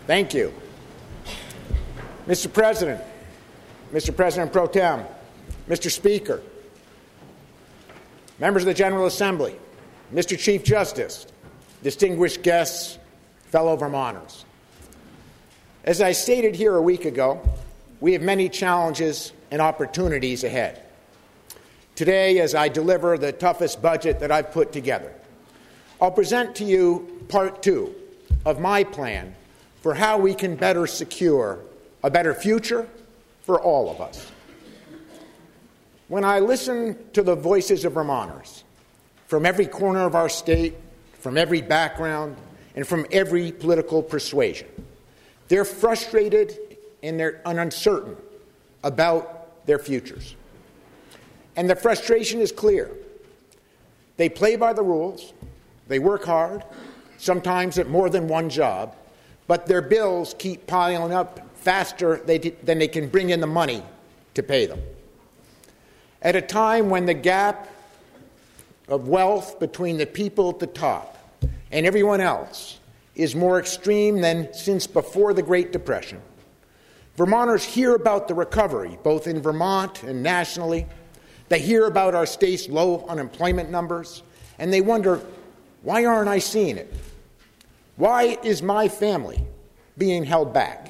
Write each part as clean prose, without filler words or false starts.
Thank you. Mr. President, Mr. President Pro Tem, Mr. Speaker, members of the General Assembly, Mr. Chief Justice, distinguished guests, fellow Vermonters. As I stated here a week ago, we have many challenges and opportunities ahead. Today, as I deliver the toughest budget that I've put together, I'll present to you part 2 of my plan for how we can better secure a better future for all of us. When I listen to the voices of Vermonters from every corner of our state, from every background, and from every political persuasion, they're frustrated and they're uncertain about their futures. And the frustration is clear. They play by the rules, they work hard, sometimes at more than one job, but their bills keep piling up faster than they can bring in the money to pay them. At a time when the gap of wealth between the people at the top and everyone else is more extreme than since before the Great Depression, Vermonters hear about the recovery, both in Vermont and nationally. They hear about our state's low unemployment numbers, and they wonder, why aren't I seeing it? Why is my family being held back?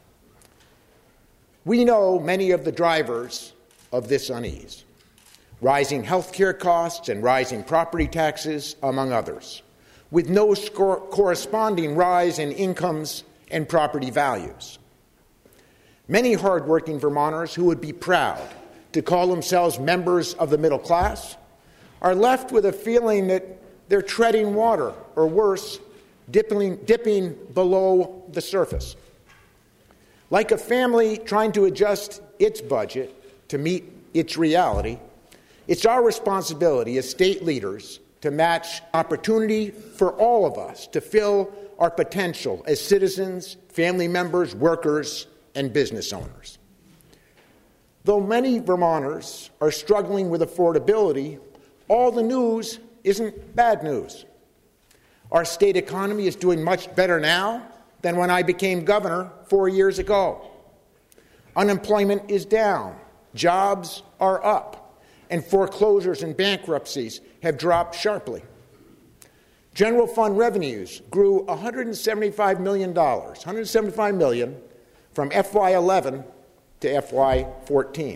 We know many of the drivers of this unease: rising health care costs and rising property taxes, among others, with no corresponding rise in incomes and property values. Many hardworking Vermonters who would be proud to call themselves members of the middle class are left with a feeling that they're treading water, or worse, dipping below the surface. Like a family trying to adjust its budget to meet its reality, it's our responsibility as state leaders to match opportunity for all of us to fill our potential as citizens, family members, workers, and business owners. Though many Vermonters are struggling with affordability, all the news isn't bad news. Our state economy is doing much better now than when I became governor 4 years ago. Unemployment is down, jobs are up, and foreclosures and bankruptcies have dropped sharply. General fund revenues grew $175 million, $175 million from FY11 to FY14.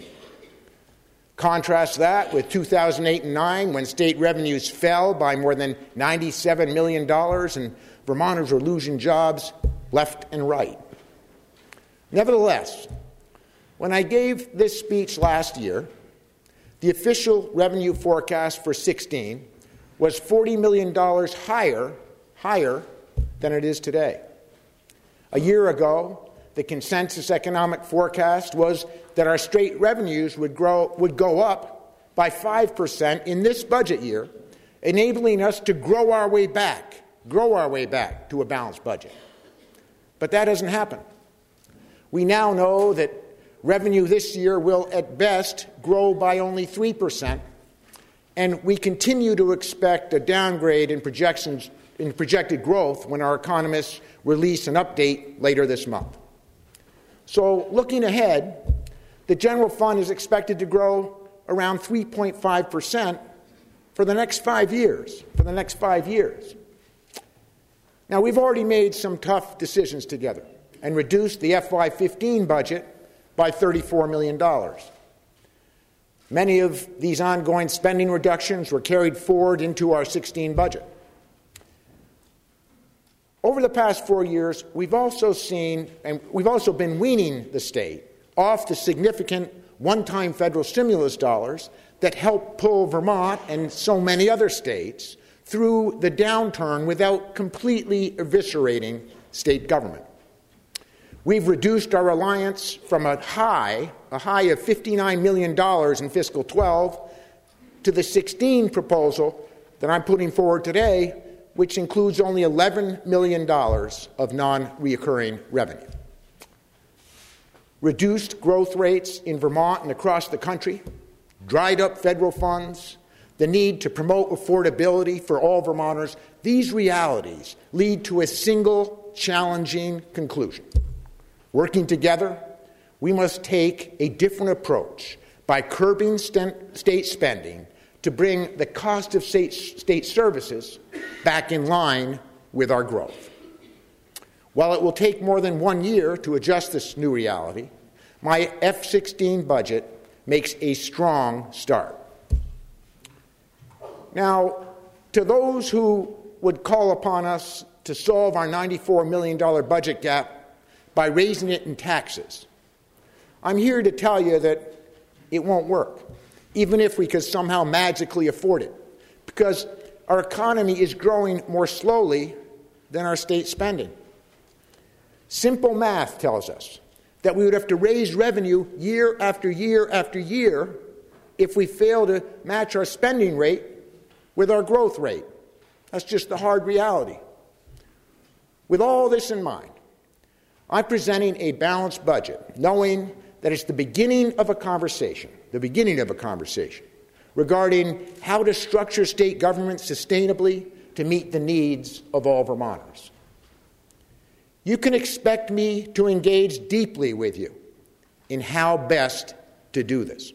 Contrast that with 2008 and 9, when state revenues fell by more than $97 million and Vermonters were losing jobs left and right. Nevertheless, when I gave this speech last year, the official revenue forecast for 16 was $40 million higher than it is today. A year ago, the consensus economic forecast was that our state revenues would go up by 5% in this budget year, enabling us to grow our way back to a balanced budget. But that hasn't happened. We now know that revenue this year will, at best, grow by only 3%, and we continue to expect a downgrade in projected growth when our economists release an update later this month. So, looking ahead, the general fund is expected to grow around 3.5% for the next 5 years. Now, we've already made some tough decisions together and reduced the FY15 budget by $34 million. Many of these ongoing spending reductions were carried forward into our 16 budget. Over the past 4 years, we've also been weaning the state off the significant one-time federal stimulus dollars that helped pull Vermont and so many other states through the downturn without completely eviscerating state government. We've reduced our reliance from a high of $59 million in fiscal 12 to the 16 proposal that I'm putting forward today, which includes only $11 million of non-recurring revenue. Reduced growth rates in Vermont and across the country, dried up federal funds, the need to promote affordability for all Vermonters, these realities lead to a single challenging conclusion. Working together, we must take a different approach by curbing state spending to bring the cost of state services back in line with our growth. While it will take more than 1 year to adjust this new reality, my F-16 budget makes a strong start. Now, to those who would call upon us to solve our $94 million budget gap by raising it in taxes, I'm here to tell you that it won't work, even if we could somehow magically afford it, because our economy is growing more slowly than our state spending. Simple math tells us that we would have to raise revenue year after year after year if we fail to match our spending rate with our growth rate. That's just the hard reality. With all this in mind, I'm presenting a balanced budget, knowing that it's the beginning of a conversation regarding how to structure state government sustainably to meet the needs of all Vermonters. You can expect me to engage deeply with you in how best to do this.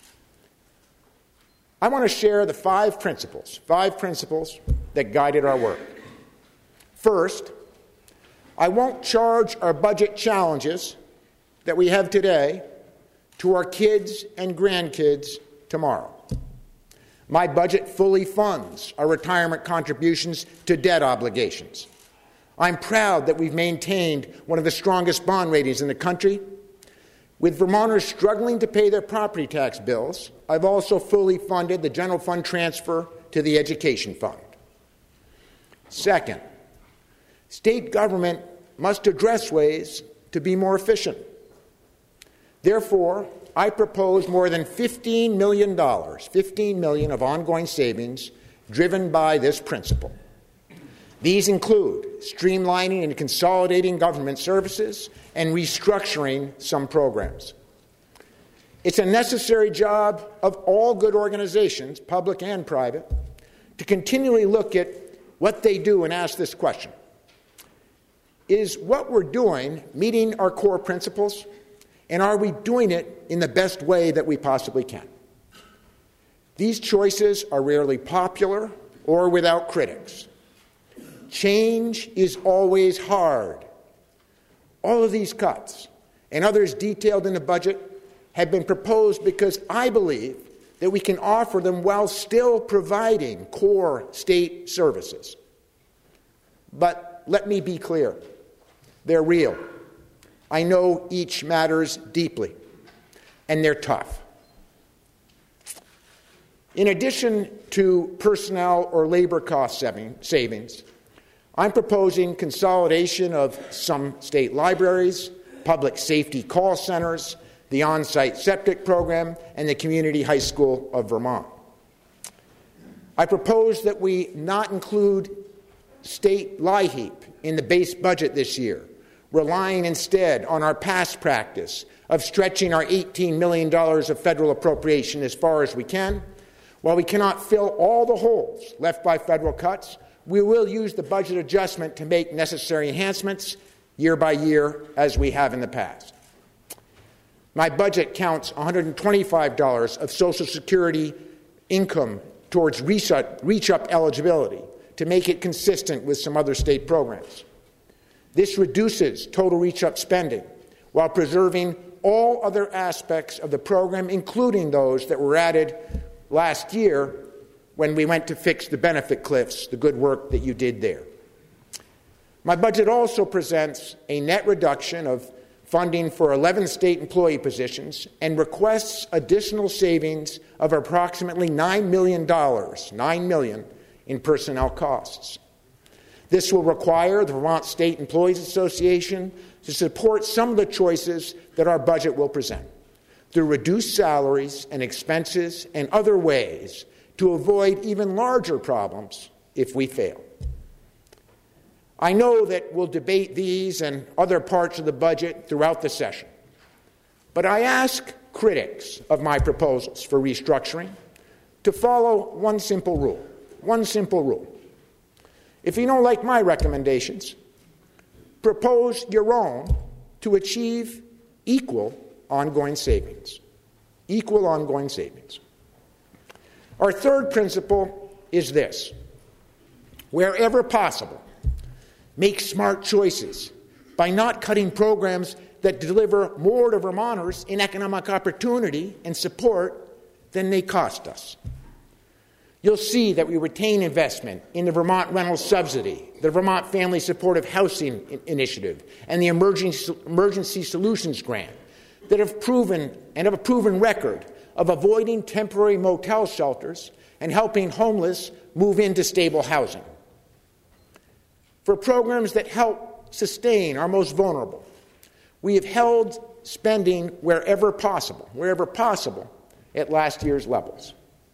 I want to share the five principles that guided our work. First, I won't charge our budget challenges that we have today to our kids and grandkids tomorrow. My budget fully funds our retirement contributions to debt obligations. I'm proud that we've maintained one of the strongest bond ratings in the country. With Vermonters struggling to pay their property tax bills, I've also fully funded the general fund transfer to the education fund. Second, state government must address ways to be more efficient. Therefore, I propose more than $15 million of ongoing savings driven by this principle. These include streamlining and consolidating government services and restructuring some programs. It's a necessary job of all good organizations, public and private, to continually look at what they do and ask this question: is what we're doing meeting our core principles, and are we doing it in the best way that we possibly can? These choices are rarely popular or without critics. Change is always hard. All of these cuts and others detailed in the budget have been proposed because I believe that we can offer them while still providing core state services. But let me be clear, they're real. I know each matters deeply, and they're tough. In addition to personnel or labor cost savings, I'm proposing consolidation of some state libraries, public safety call centers, the on-site septic program, and the Community High School of Vermont. I propose that we not include state LIHEAP in the base budget this year, relying instead on our past practice of stretching our $18 million of federal appropriation as far as we can. While we cannot fill all the holes left by federal cuts, we will use the budget adjustment to make necessary enhancements year by year as we have in the past. My budget counts $125 of Social Security income towards reach-up eligibility to make it consistent with some other state programs. This reduces total reach-up spending while preserving all other aspects of the program, including those that were added last year when we went to fix the benefit cliffs, the good work that you did there. My budget also presents a net reduction of funding for 11 state employee positions and requests additional savings of approximately $9 million in personnel costs. This will require the Vermont State Employees Association to support some of the choices that our budget will present through reduced salaries and expenses and other ways to avoid even larger problems if we fail. I know that we'll debate these and other parts of the budget throughout the session, but I ask critics of my proposals for restructuring to follow one simple rule. If you don't like my recommendations, propose your own to achieve equal ongoing savings. Equal ongoing savings. Our third principle is this: wherever possible, make smart choices by not cutting programs that deliver more to Vermonters in economic opportunity and support than they cost us. You'll see that we retain investment in the Vermont Rental Subsidy, the Vermont Family Supportive Housing Initiative, and the Emergency Solutions Grant that have a proven record of avoiding temporary motel shelters and helping homeless move into stable housing. For programs that help sustain our most vulnerable, we have held spending wherever possible, at last year's levels.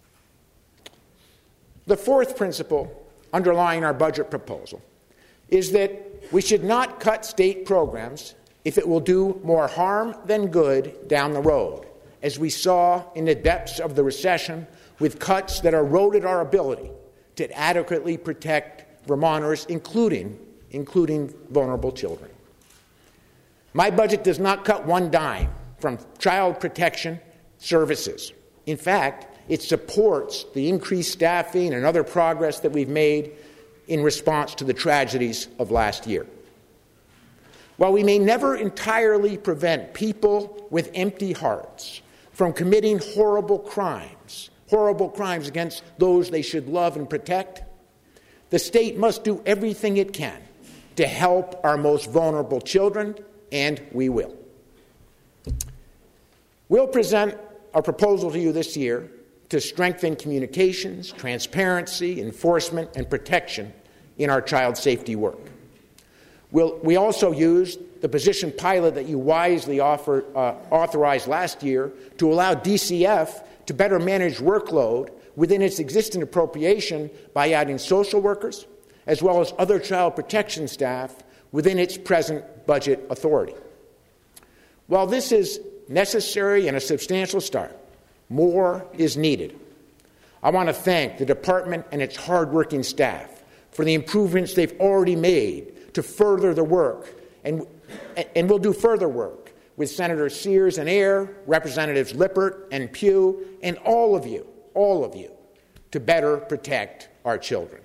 The fourth principle underlying our budget proposal is that we should not cut state programs if it will do more harm than good down the road, as we saw in the depths of the recession with cuts that eroded our ability to adequately protect Vermonters, including vulnerable children. My budget does not cut one dime from child protection services. In fact, it supports the increased staffing and other progress that we've made in response to the tragedies of last year. While we may never entirely prevent people with empty hearts from committing horrible crimes against those they should love and protect, the state must do everything it can to help our most vulnerable children, and we will. We'll present a proposal to you this year to strengthen communications, transparency, enforcement, and protection in our child safety work. We also used the position pilot that you wisely authorized last year to allow DCF to better manage workload within its existing appropriation by adding social workers as well as other child protection staff within its present budget authority. While this is necessary and a substantial start, more is needed. I want to thank the department and its hardworking staff for the improvements they've already made to further the work, and we'll do further work with Senator Sears and Ayer, Representatives Lippert and Pugh, and all of you, to better protect our children.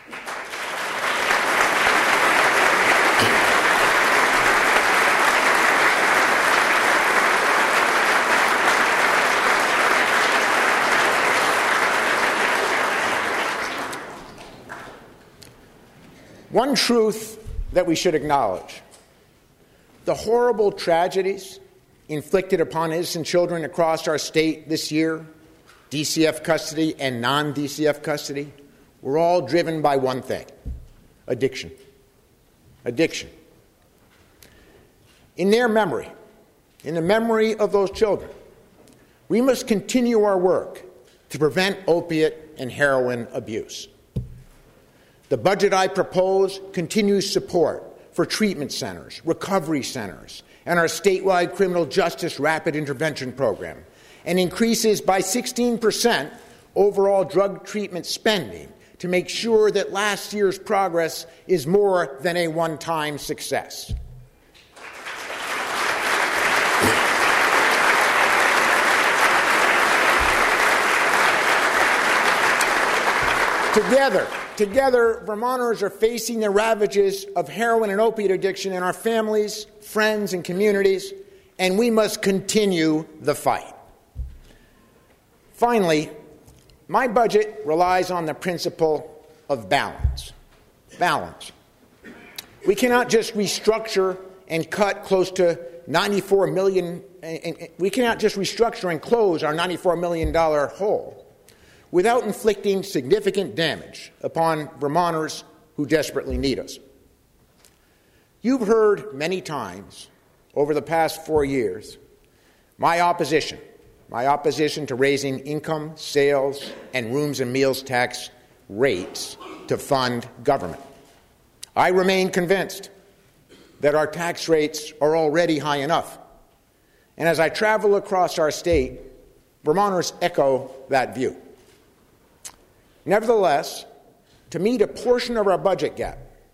One truth that we should acknowledge: the horrible tragedies inflicted upon innocent children across our state this year, DCF custody and non-DCF custody, were all driven by one thing: addiction. Addiction. In their memory, in the memory of those children, we must continue our work to prevent opiate and heroin abuse. The budget I propose continues support for treatment centers, recovery centers, and our statewide criminal justice rapid intervention program, and increases by 16% overall drug treatment spending to make sure that last year's progress is more than a one-time success. Together, Vermonters are facing the ravages of heroin and opiate addiction in our families, friends, and communities, and we must continue the fight. Finally, my budget relies on the principle of balance. Balance. We cannot just restructure and cut close to $94 million. We cannot just restructure and close our $94 million hole without inflicting significant damage upon Vermonters who desperately need us. You've heard many times over the past 4 years my opposition to raising income, sales, and rooms and meals tax rates to fund government. I remain convinced that our tax rates are already high enough. And as I travel across our state, Vermonters echo that view. Nevertheless, to meet a portion of our budget gap,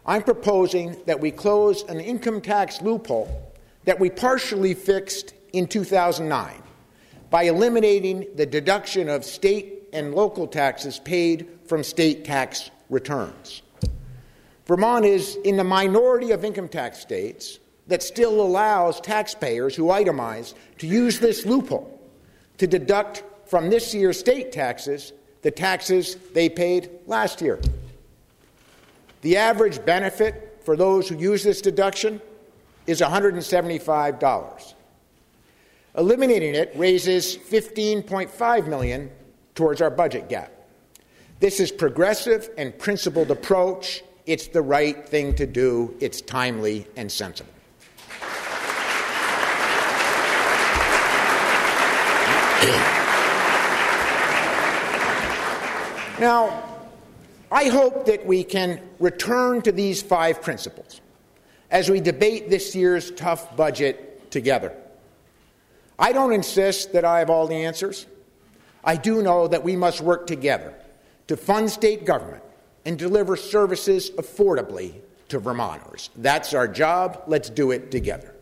I'm proposing that we close an income tax loophole that we partially fixed in 2009 by eliminating the deduction of state and local taxes paid from state tax returns. Vermont is in the minority of income tax states that still allows taxpayers who itemize to use this loophole to deduct from this year's state taxes the taxes they paid last year. The average benefit for those who use this deduction is $175. Eliminating it raises $15.5 million towards our budget gap. This is progressive and principled approach. It's the right thing to do. It's timely and sensible. Now, I hope that we can return to these 5 principles as we debate this year's tough budget together. I don't insist that I have all the answers. I do know that we must work together to fund state government and deliver services affordably to Vermonters. That's our job. Let's do it together.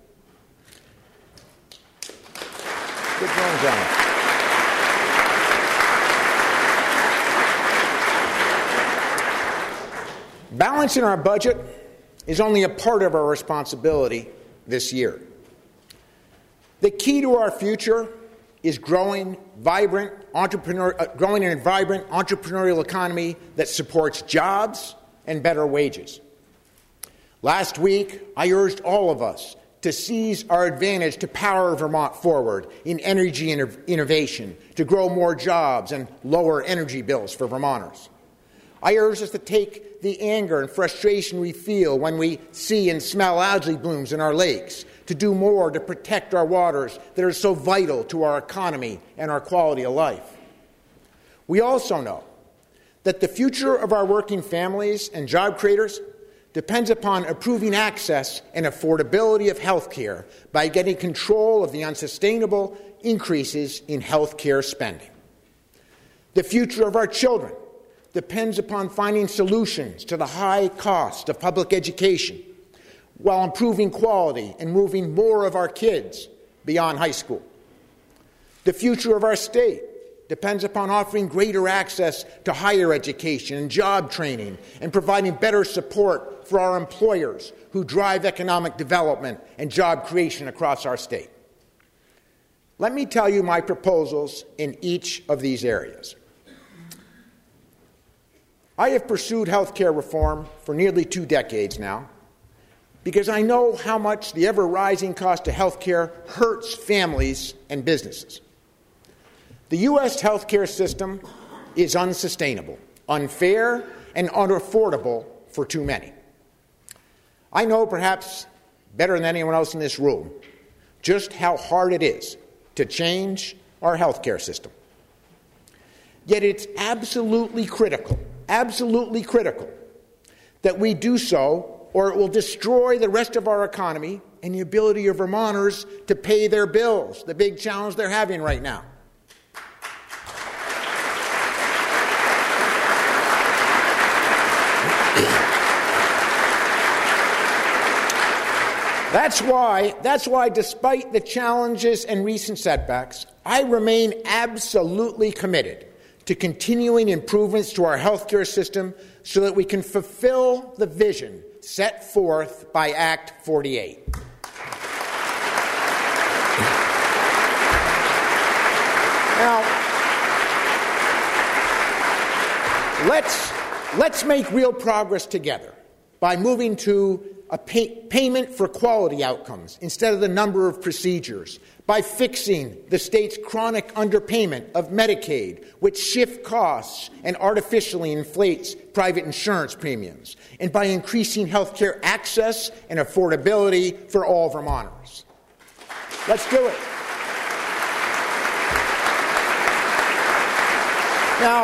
Good morning, gentlemen. Balancing our budget is only a part of our responsibility this year. The key to our future is growing in a vibrant entrepreneurial economy that supports jobs and better wages. Last week, I urged all of us to seize our advantage to power Vermont forward in energy innovation, to grow more jobs and lower energy bills for Vermonters. I urge us to take the anger and frustration we feel when we see and smell algae blooms in our lakes, to do more to protect our waters that are so vital to our economy and our quality of life. We also know that the future of our working families and job creators depends upon improving access and affordability of health care by getting control of the unsustainable increases in health care spending. The future of our children depends upon finding solutions to the high cost of public education while improving quality and moving more of our kids beyond high school. The future of our state depends upon offering greater access to higher education and job training and providing better support for our employers who drive economic development and job creation across our state. Let me tell you my proposals in each of these areas. I have pursued health care reform for nearly 2 decades now because I know how much the ever-rising cost of health care hurts families and businesses. The U.S. health care system is unsustainable, unfair, and unaffordable for too many. I know, perhaps better than anyone else in this room, just how hard it is to change our health care system. Yet it's absolutely critical that we do so, or it will destroy the rest of our economy and the ability of Vermonters to pay their bills, the big challenge they're having right now. That's why, despite the challenges and recent setbacks, I remain absolutely committed to continuing improvements to our healthcare system so that we can fulfill the vision set forth by Act 48. Now, let's make real progress together by moving to a payment for quality outcomes instead of the number of procedures, by fixing the state's chronic underpayment of Medicaid, which shift costs and artificially inflates private insurance premiums, and by increasing health care access and affordability for all Vermonters. Let's do it. Now,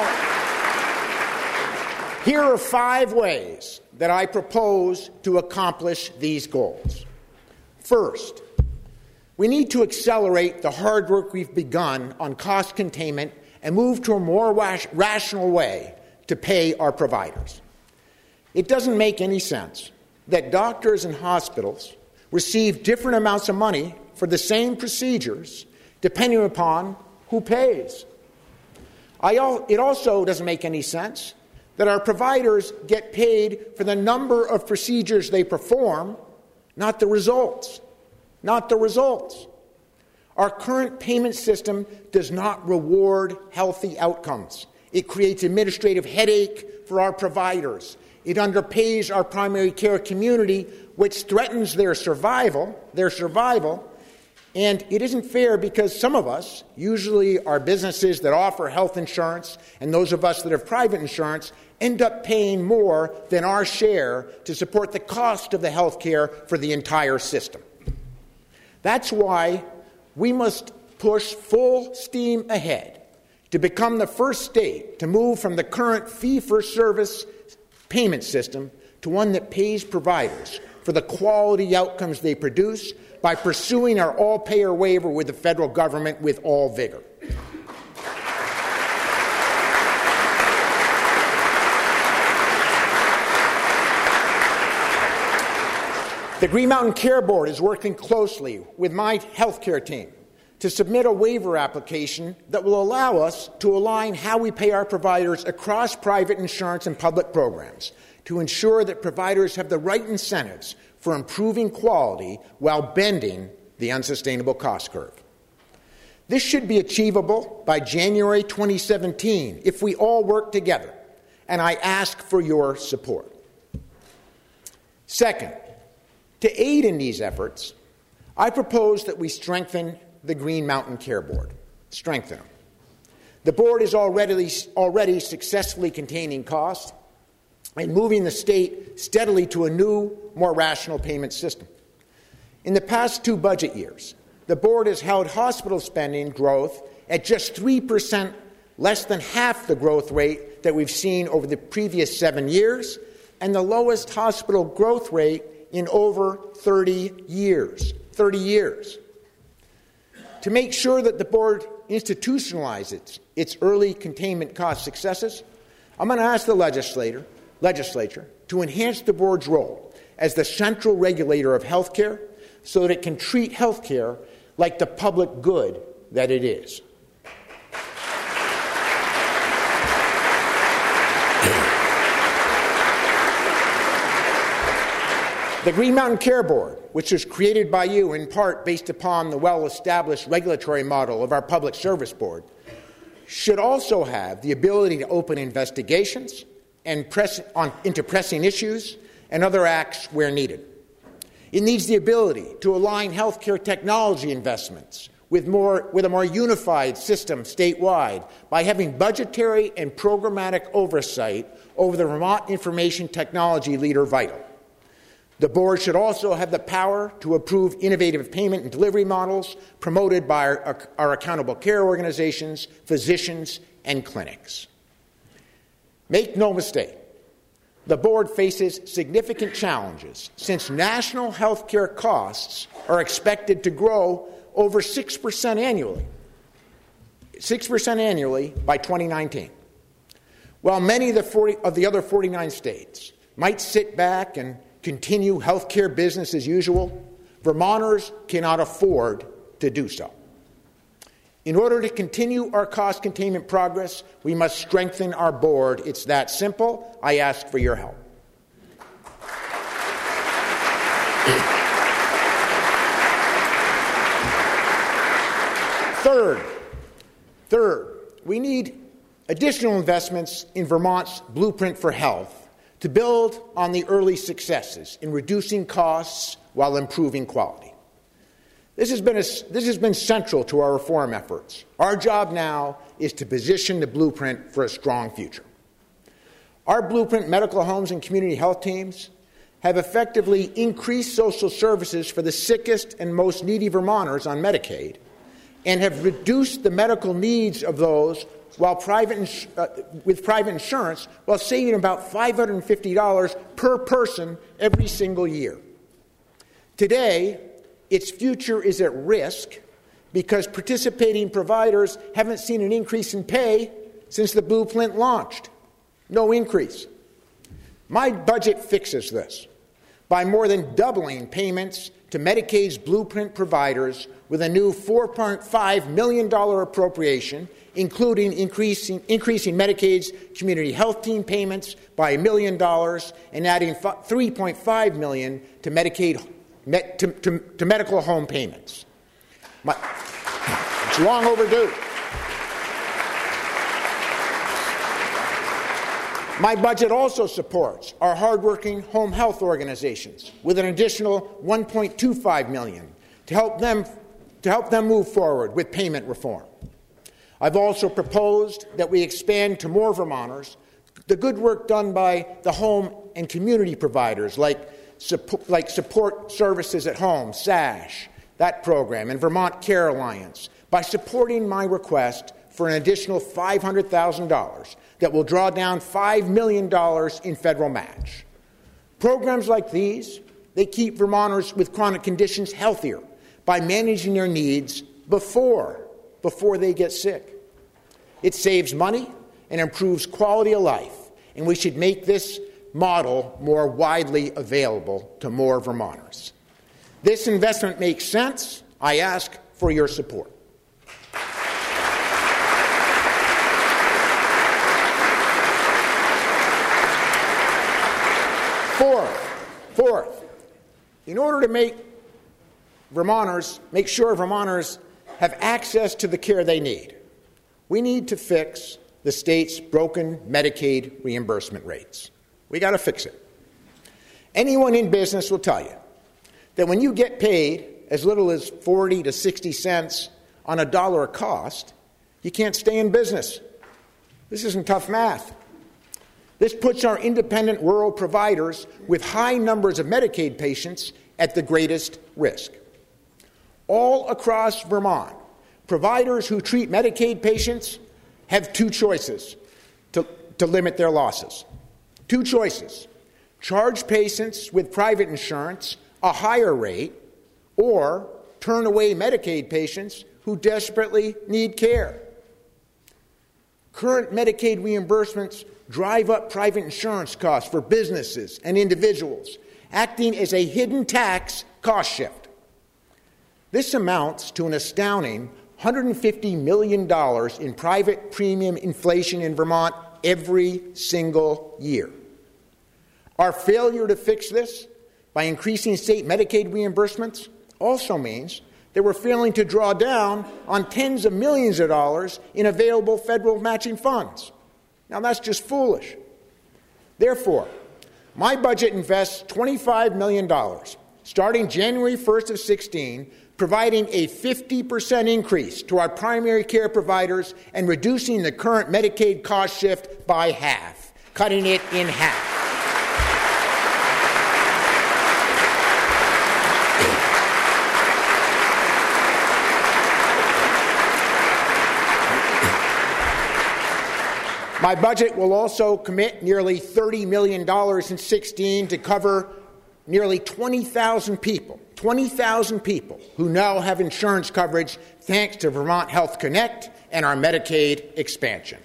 here are 5 ways that I propose to accomplish these goals. First, we need to accelerate the hard work we've begun on cost containment and move to a more rational way to pay our providers. It doesn't make any sense that doctors and hospitals receive different amounts of money for the same procedures depending upon who pays. It also doesn't make any sense that our providers get paid for the number of procedures they perform, not the results. Not the results. Our current payment system does not reward healthy outcomes. It creates administrative headache for our providers. It underpays our primary care community, which threatens their survival, and it isn't fair because some of us, usually our businesses that offer health insurance and those of us that have private insurance, end up paying more than our share to support the cost of the health care for the entire system. That's why we must push full steam ahead to become the first state to move from the current fee-for-service payment system to one that pays providers for the quality outcomes they produce by pursuing our all-payer waiver with the federal government with all vigor. The Green Mountain Care Board is working closely with my healthcare team to submit a waiver application that will allow us to align how we pay our providers across private insurance and public programs to ensure that providers have the right incentives for improving quality while bending the unsustainable cost curve. This should be achievable by January 2017 if we all work together, and I ask for your support. Second, to aid in these efforts, I propose that we strengthen the Green Mountain Care Board. Strengthen them. The board is already successfully containing costs and moving the state steadily to a new, more rational payment system. In the past 2 budget years, the board has held hospital spending growth at just 3%, less than half the growth rate that we've seen over the previous 7 years, and the lowest hospital growth rate in over 30 years. To make sure that the board institutionalizes its early containment cost successes, I'm going to ask the legislature to enhance the board's role as the central regulator of health care so that it can treat health care like the public good that it is. The Green Mountain Care Board, which was created by you in part based upon the well-established regulatory model of our Public Service Board, should also have the ability to open investigations and into pressing issues and other acts where needed. It needs the ability to align healthcare technology investments with a more unified system statewide by having budgetary and programmatic oversight over the Vermont Information Technology Leader VITAL. The board should also have the power to approve innovative payment and delivery models promoted by our accountable care organizations, physicians, and clinics. Make no mistake, the board faces significant challenges since national health care costs are expected to grow over 6% annually. 6% annually by 2019. While many of the other 49 states might sit back and continue health care business as usual, Vermonters cannot afford to do so. In order to continue our cost containment progress, we must strengthen our board. It's that simple. I ask for your help. Third, we need additional investments in Vermont's Blueprint for Health to build on the early successes in reducing costs while improving quality. This has been central to our reform efforts. Our job now is to position the Blueprint for a strong future. Our Blueprint medical homes and community health teams have effectively increased social services for the sickest and most needy Vermonters on Medicaid and have reduced the medical needs of those with private insurance while saving about $550 per person every single year. Today, its future is at risk because participating providers haven't seen an increase in pay since the Blueprint launched. No increase. My budget fixes this by more than doubling payments to Medicaid's Blueprint providers with a new $4.5 million appropriation, including increasing Medicaid's community health team payments by $1 million and adding $3.5 million to to medical home payments. It's long overdue. My budget also supports our hardworking home health organizations with an additional $1.25 million to help them move forward with payment reform. I've also proposed that we expand to more Vermonters the good work done by the home and community providers like Support Services at Home, SASH, that program, and Vermont Care Alliance, by supporting my request for an additional $500,000 that will draw down $5 million in federal match. Programs like these, they keep Vermonters with chronic conditions healthier by managing their needs before they get sick. It saves money and improves quality of life, and we should make this model more widely available to more Vermonters. This investment makes sense. I ask for your support. Fourth, in order to make sure Vermonters have access to the care they need, we need to fix the state's broken Medicaid reimbursement rates. We got to fix it. Anyone in business will tell you that when you get paid as little as 40 to 60 cents on a dollar a cost, you can't stay in business. This isn't tough math. This puts our independent rural providers with high numbers of Medicaid patients at the greatest risk. All across Vermont, providers who treat Medicaid patients have two choices to limit their losses. Two choices: charge patients with private insurance a higher rate, or turn away Medicaid patients who desperately need care. Current Medicaid reimbursements drive up private insurance costs for businesses and individuals, acting as a hidden tax cost shift. This amounts to an astounding $150 million in private premium inflation in Vermont every single year. Our failure to fix this by increasing state Medicaid reimbursements also means that we're failing to draw down on tens of millions of dollars in available federal matching funds. Now, that's just foolish. Therefore, my budget invests $25 million, starting January 1st of 16, providing a 50% increase to our primary care providers and reducing the current Medicaid cost shift by half, cutting it in half. My budget will also commit nearly $30 million in 16 to cover nearly 20,000 people who now have insurance coverage thanks to Vermont Health Connect and our Medicaid expansion.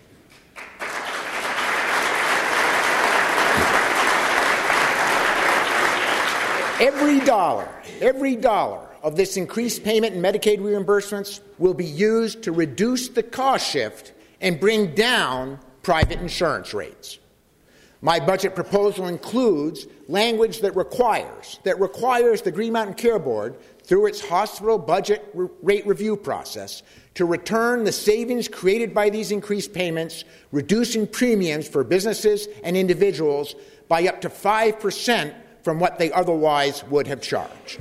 Every dollar of this increased payment in Medicaid reimbursements will be used to reduce the cost shift and bring down private insurance rates. My budget proposal includes language that requires the Green Mountain Care Board, through its hospital budget rate review process, to return the savings created by these increased payments, reducing premiums for businesses and individuals by up to 5% from what they otherwise would have charged.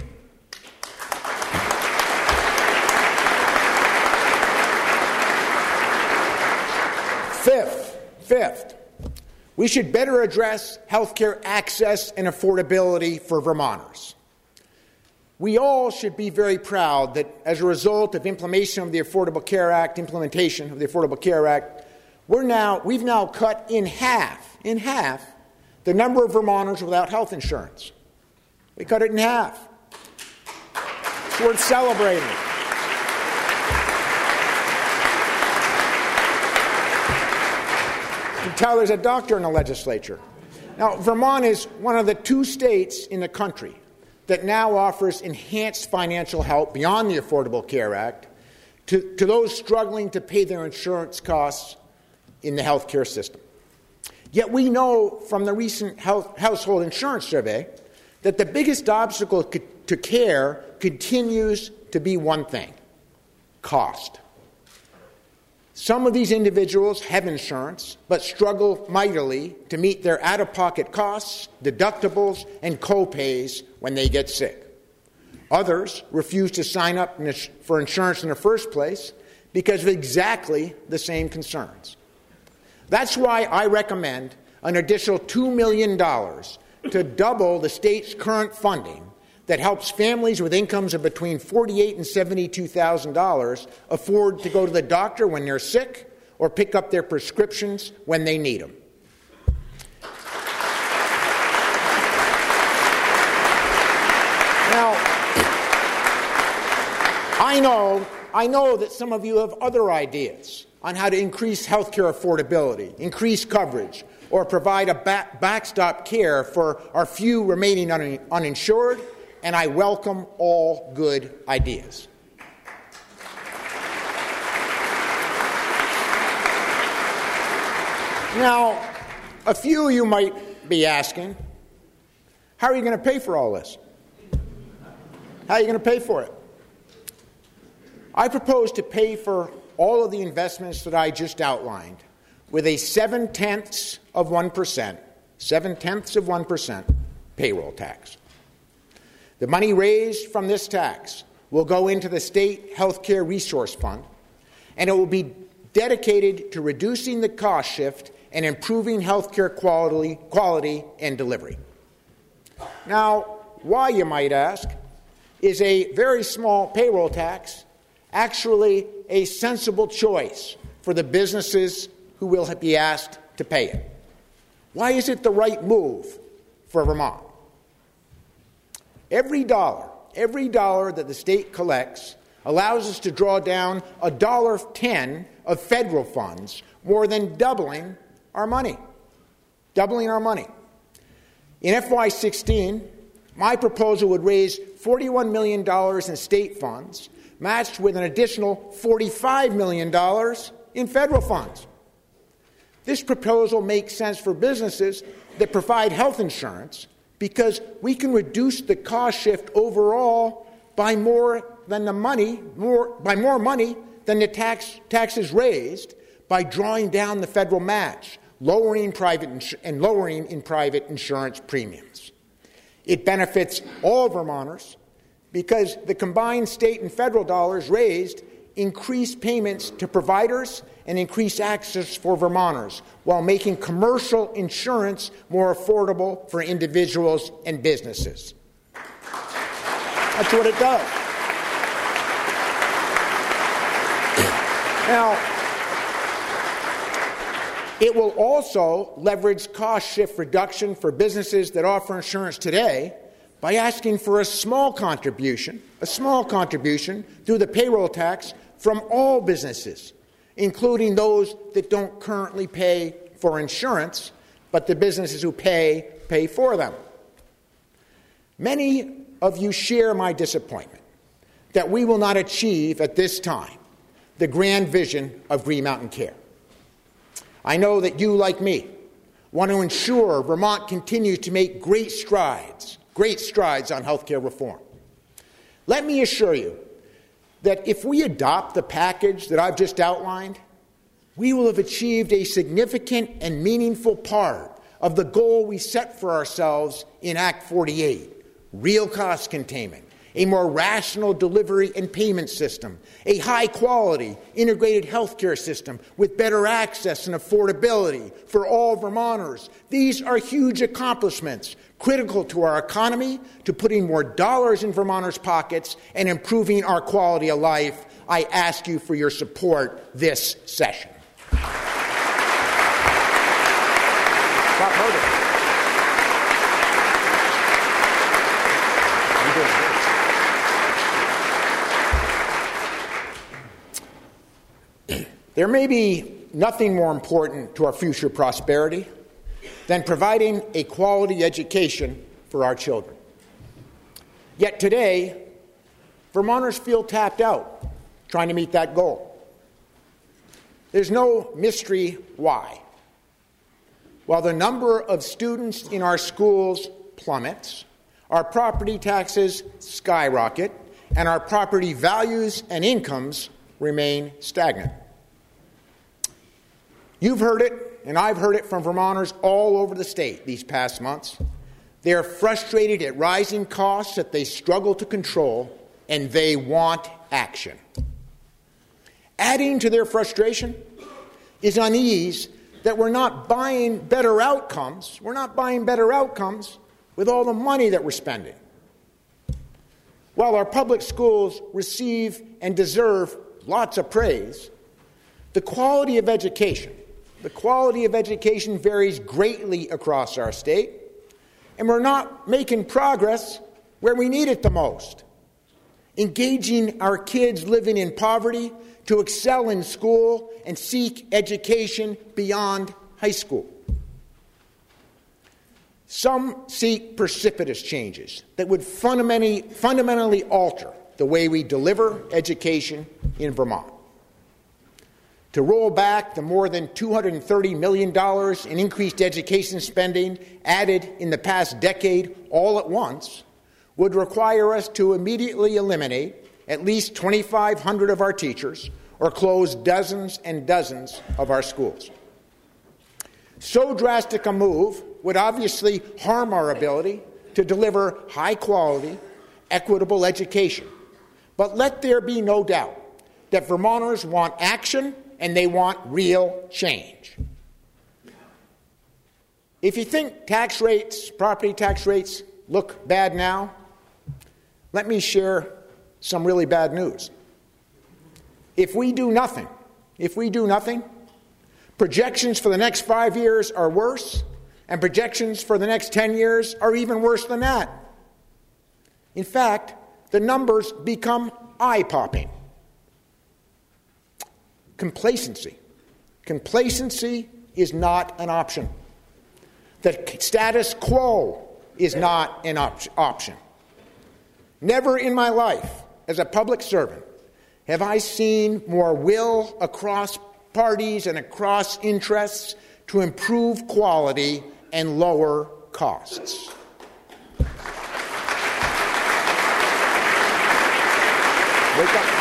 Fifth, we should better address health care access and affordability for Vermonters. We all should be very proud that as a result of implementation of the Affordable Care Act, we've now cut in half the number of Vermonters without health insurance. We cut it in half. It's worth celebrating. You can tell there's a doctor in the legislature. Now, Vermont is one of the 2 states in the country that now offers enhanced financial help beyond the Affordable Care Act to those struggling to pay their insurance costs in the health care system. Yet we know from the recent household insurance survey that the biggest obstacle to care continues to be one thing: cost. Some of these individuals have insurance but struggle mightily to meet their out-of-pocket costs, deductibles, and co-pays when they get sick. Others refuse to sign up for insurance in the first place because of exactly the same concerns. That's why I recommend an additional $2 million to double the state's current funding that helps families with incomes of between $48,000 and $72,000 afford to go to the doctor when they're sick or pick up their prescriptions when they need them. Now, I know that some of you have other ideas on how to increase health care affordability, increase coverage, or provide a backstop care for our few remaining uninsured, and I welcome all good ideas. Now, a few of you might be asking, how are you going to pay for all this? How are you going to pay for it? I propose to pay for all of the investments that I just outlined with a 0.7% payroll tax. The money raised from this tax will go into the State Health Care Resource Fund, and it will be dedicated to reducing the cost shift and improving health care quality and delivery. Now, why, you might ask, is a very small payroll tax actually a sensible choice for the businesses who will be asked to pay it? Why is it the right move for Vermont? Every dollar that the state collects allows us to draw down $1.10 of federal funds, more than doubling our money. In FY16, my proposal would raise $41 million in state funds, matched with an additional $45 million in federal funds. This proposal makes sense for businesses that provide health insurance because we can reduce the cost shift overall by more money than the taxes raised by drawing down the federal match, lowering in private insurance premiums. It benefits all Vermonters because the combined state and federal dollars raised increase payments to providers and increase access for Vermonters while making commercial insurance more affordable for individuals and businesses. That's what it does. Now, it will also leverage cost shift reduction for businesses that offer insurance today by asking for a small contribution through the payroll tax from all businesses, including those that don't currently pay for insurance, but the businesses who pay for them. Many of you share my disappointment that we will not achieve at this time the grand vision of Green Mountain Care. I know that you, like me, want to ensure Vermont continues to make great strides on health care reform. Let me assure you that if we adopt the package that I've just outlined, we will have achieved a significant and meaningful part of the goal we set for ourselves in Act 48, real cost containment, a more rational delivery and payment system, a high-quality, integrated health care system with better access and affordability for all Vermonters. These are huge accomplishments, critical to our economy, to putting more dollars in Vermonters' pockets and improving our quality of life. I ask you for your support this session. Stop voting. There may be nothing more important to our future prosperity than providing a quality education for our children. Yet today, Vermonters feel tapped out trying to meet that goal. There's no mystery why. While the number of students in our schools plummets, our property taxes skyrocket, and our property values and incomes remain stagnant. You've heard it, and I've heard it from Vermonters all over the state these past months. They are frustrated at rising costs that they struggle to control, and they want action. Adding to their frustration is unease that we're not buying better outcomes. We're not buying better outcomes with all the money that we're spending. While our public schools receive and deserve lots of praise, the quality of education varies greatly across our state, and we're not making progress where we need it the most. Engaging our kids living in poverty to excel in school and seek education beyond high school. Some seek precipitous changes that would fundamentally alter the way we deliver education in Vermont. To roll back the more than $230 million in increased education spending added in the past decade all at once would require us to immediately eliminate at least 2,500 of our teachers or close dozens and dozens of our schools. So drastic a move would obviously harm our ability to deliver high-quality, equitable education. But let there be no doubt that Vermonters want action and they want real change. If you think tax rates, property tax rates, look bad now, let me share some really bad news. If we do nothing, projections for the next 5 years are worse, and projections for the next 10 years are even worse than that. In fact, the numbers become eye-popping. Complacency is not an option. The status quo is not an option. Never in my life, as a public servant, have I seen more will across parties and across interests to improve quality and lower costs. Wake up.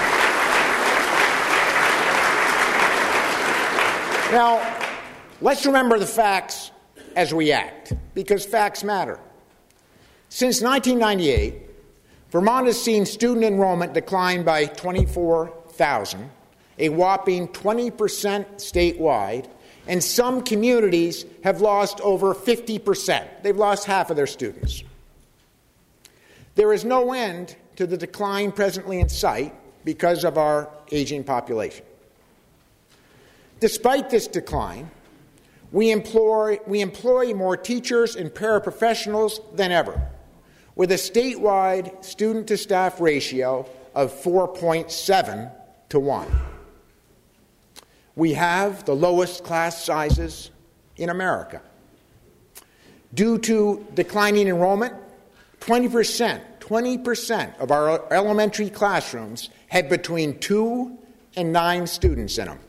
Now, let's remember the facts as we act, because facts matter. Since 1998, Vermont has seen student enrollment decline by 24,000, a whopping 20% statewide, and some communities have lost over 50%. They've lost half of their students. There is no end to the decline presently in sight because of our aging population. Despite this decline, we employ more teachers and paraprofessionals than ever, with a statewide student-to-staff ratio of 4.7 to 1. We have the lowest class sizes in America. Due to declining enrollment, 20% of our elementary classrooms had between 2 and 9 students in them.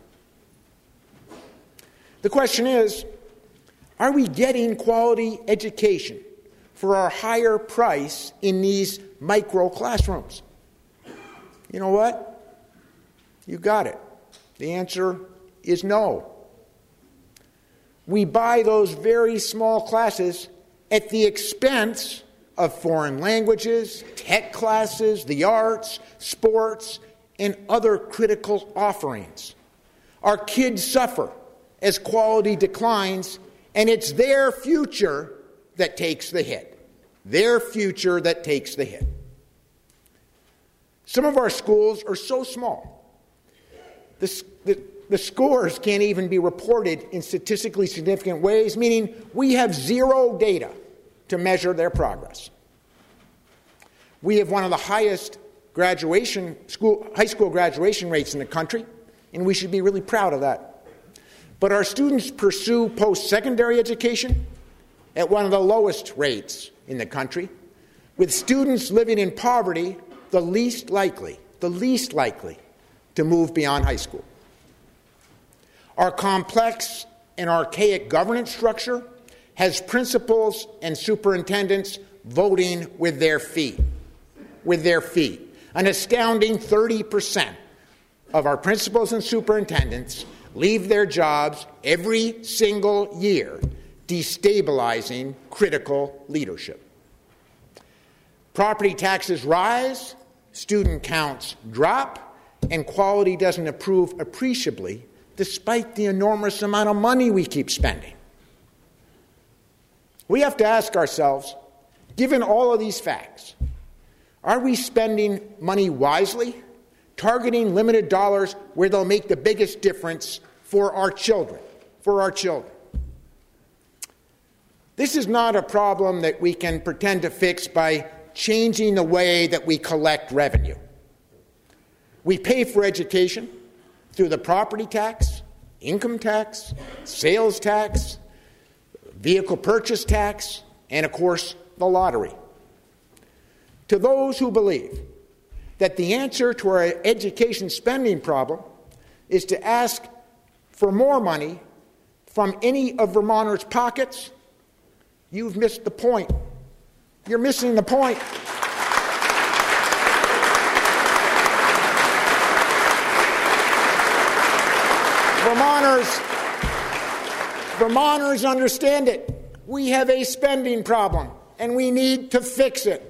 The question is, are we getting quality education for our higher price in these micro classrooms? You know what? You got it. The answer is no. We buy those very small classes at the expense of foreign languages, tech classes, the arts, sports, and other critical offerings. Our kids suffer as quality declines, and it's their future that takes the hit. Their future that takes the hit. Some of our schools are so small, the scores can't even be reported in statistically significant ways, meaning we have zero data to measure their progress. We have one of the highest high school graduation rates in the country, and we should be really proud of that. but our students pursue post-secondary education at one of the lowest rates in the country, with students living in poverty the least likely to move beyond high school. Our complex and archaic governance structure has principals and superintendents voting with their feet. An astounding 30% of our principals and superintendents leave their jobs every single year, destabilizing critical leadership. Property taxes rise, student counts drop, and quality doesn't improve appreciably despite the enormous amount of money we keep spending. We have to ask ourselves, given all of these facts, are we spending money wisely, targeting limited dollars where they'll make the biggest difference for our children? This is not a problem that we can pretend to fix by changing the way that we collect revenue. We pay for education through the property tax, income tax, sales tax, vehicle purchase tax, and, of course, the lottery. To those who believe that the answer to our education spending problem is to ask for more money from any of Vermonters' pockets, you've missed the point. You're missing the point. Vermonters understand it. We have a spending problem, and we need to fix it.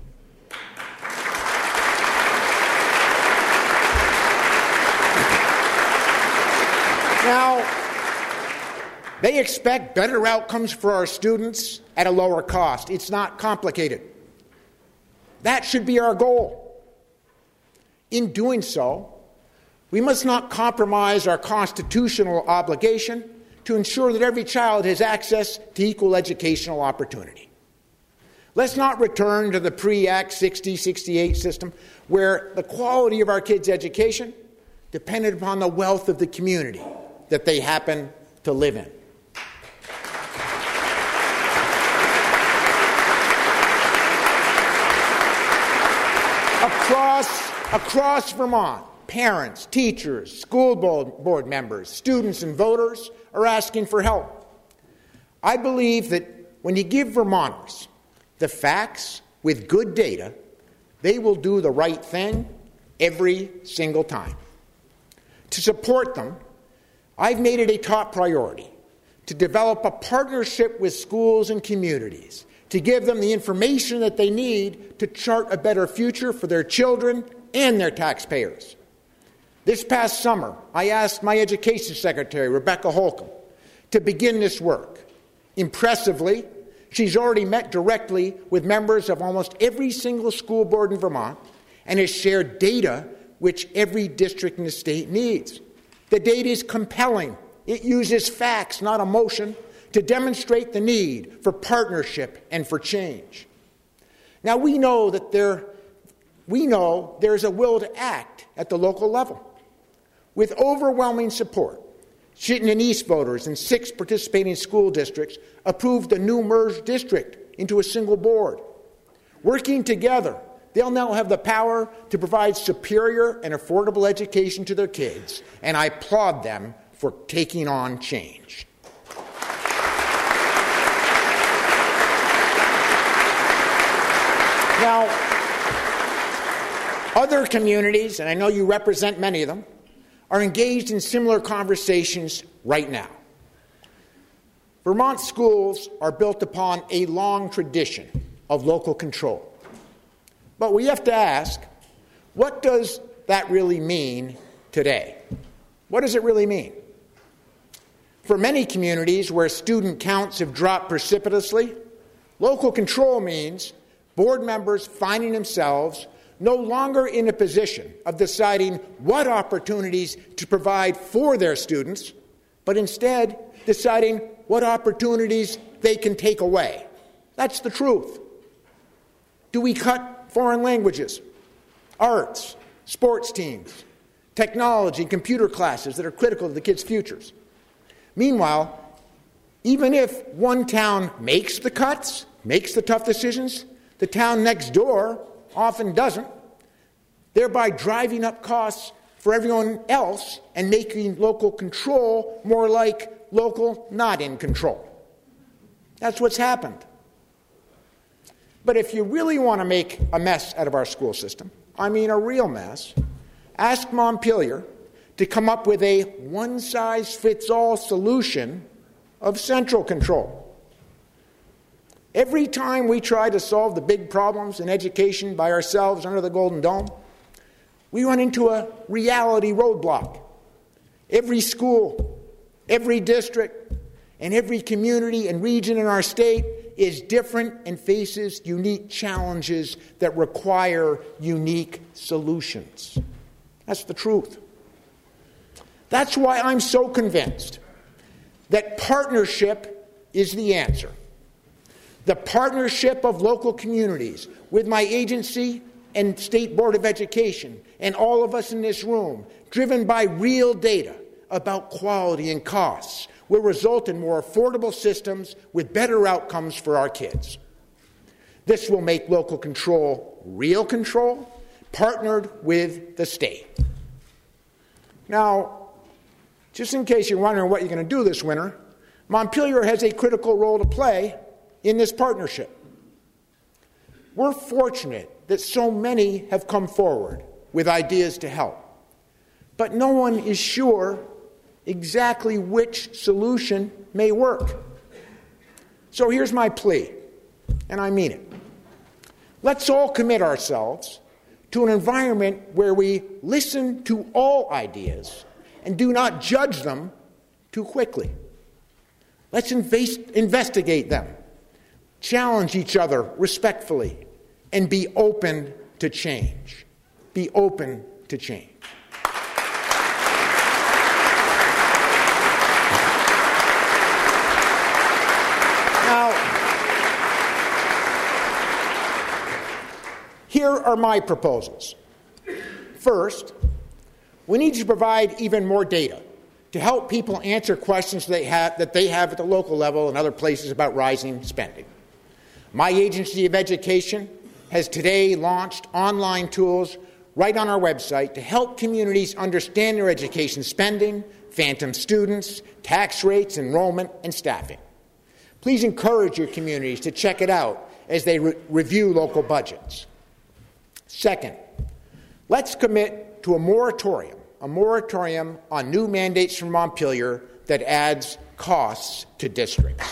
Now, they expect better outcomes for our students at a lower cost. It's not complicated. That should be our goal. In doing so, we must not compromise our constitutional obligation to ensure that every child has access to equal educational opportunity. Let's not return to the pre-Act 60-68 system where the quality of our kids' education depended upon the wealth of the community that they happen to live in. Across Vermont, parents, teachers, school board members, students, and voters are asking for help. I believe that when you give Vermonters the facts with good data, they will do the right thing every single time. To support them, I've made it a top priority to develop a partnership with schools and communities to give them the information that they need to chart a better future for their children and their taxpayers. This past summer, I asked my Education Secretary, Rebecca Holcomb, to begin this work. Impressively, she's already met directly with members of almost every single school board in Vermont and has shared data which every district in the state needs. The data is compelling. It uses facts, not emotion, to demonstrate the need for partnership and for change. Now, we know there's a will to act at the local level. With overwhelming support, Chittenden East voters in 6 participating school districts approved a new merged district into a single board. Working together, they'll now have the power to provide superior and affordable education to their kids, and I applaud them for taking on change. Now, other communities, and I know you represent many of them, are engaged in similar conversations right now. Vermont schools are built upon a long tradition of local control. But we have to ask, what does that really mean today? What does it really mean? For many communities where student counts have dropped precipitously, local control means board members finding themselves no longer in a position of deciding what opportunities to provide for their students, but instead deciding what opportunities they can take away. That's the truth. Do we cut foreign languages, arts, sports teams, technology, and computer classes that are critical to the kids' futures? Meanwhile, even if one town makes the cuts, makes the tough decisions, the town next door often doesn't, thereby driving up costs for everyone else and making local control more like local not in control. That's what's happened. But if you really want to make a mess out of our school system, I mean a real mess, ask Montpelier to come up with a one-size-fits-all solution of central control. Every time we try to solve the big problems in education by ourselves under the Golden Dome, we run into a reality roadblock. Every school, every district, and every community and region in our state is different and faces unique challenges that require unique solutions. That's the truth. That's why I'm so convinced that partnership is the answer. The partnership of local communities with my agency and State Board of Education and all of us in this room, driven by real data about quality and costs, will result in more affordable systems with better outcomes for our kids. This will make local control real control, partnered with the state. Now, just in case you're wondering what you're going to do this winter, Montpelier has a critical role to play in this partnership. We're fortunate that so many have come forward with ideas to help, but no one is sure exactly which solution may work. So here's my plea, and I mean it. Let's all commit ourselves to an environment where we listen to all ideas and do not judge them too quickly. Let's investigate them, challenge each other respectfully, and be open to change. Be open to change. Now, here are my proposals. First, we need to provide even more data to help people answer questions that they have at the local level and other places about rising spending. My Agency of Education has today launched online tools right on our website to help communities understand their education spending, phantom students, tax rates, enrollment, and staffing. Please encourage your communities to check it out as they review local budgets. Second, let's commit to a moratorium on new mandates from Montpelier that adds costs to districts.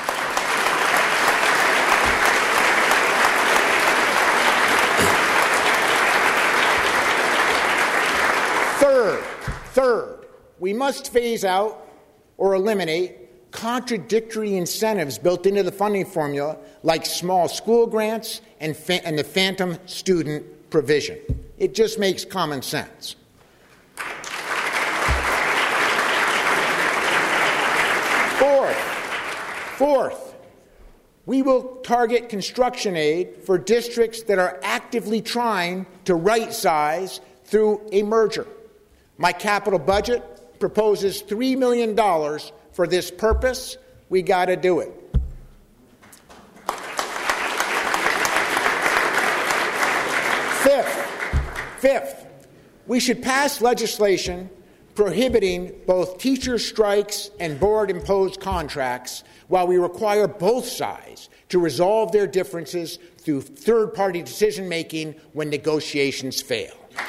Third, we must phase out or eliminate contradictory incentives built into the funding formula like small school grants and the phantom student provision. It just makes common sense. Fourth, we will target construction aid for districts that are actively trying to right-size through a merger. My capital budget proposes $3 million for this purpose. We got to do it. Fifth, we should pass legislation prohibiting both teacher strikes and board-imposed contracts while we require both sides to resolve their differences through third-party decision-making when negotiations fail.